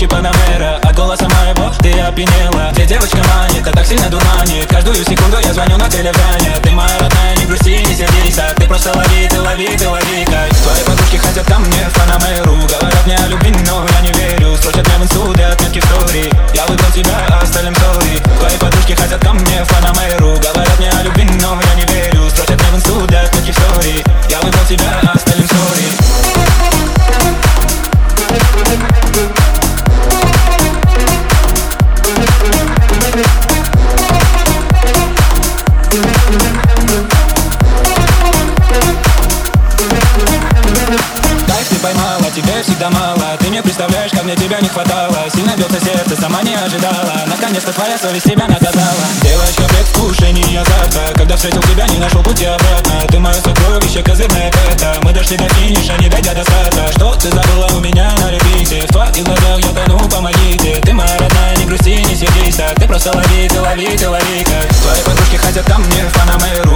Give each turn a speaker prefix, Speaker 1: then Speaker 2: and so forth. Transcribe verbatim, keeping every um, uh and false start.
Speaker 1: Гуччи Панамера, от голоса моего ты опьянела. Где девочка манит, а так сильно дурманит. Каждую секунду я звоню на телефоне. Ты моя родная, не грусти, не сердись, а ты просто лови, ты лови, ты лови. Кайф. Твои подружки хотят ко мне в Панамеру. Говорят мне о любви, но я не верю. Строчат мне в инсту для отметки в стори. Я выбрал тебя, а остальным сори. Твои подружки хотят ко мне в Панамеру. Говорят мне о любви, но я не верю. Строчат мне в инсту для отметки в стори. Я выбрал тебя, а остальным сори. Кайф ты поймала, тебе всегда мало. Ты не представляешь, как мне тебя не хватало. Сильно бьется сердце, сама не ожидала. Наконец-то твоя совесть тебя наказала. Девочка, предвкушение азарта. Когда встретил тебя, не нашел пути обратно. Ты мое сокровище, козырное это. Мы дошли до финиша, не дойдя до старта. Что ты забыла у меня на репите? В твоих глазах я тону, помогите. Ты моя родная, не грусти, не сердись, а ты просто лови, ты лови, ты лови. Как твои подружки хотят ко мне в Панамеру.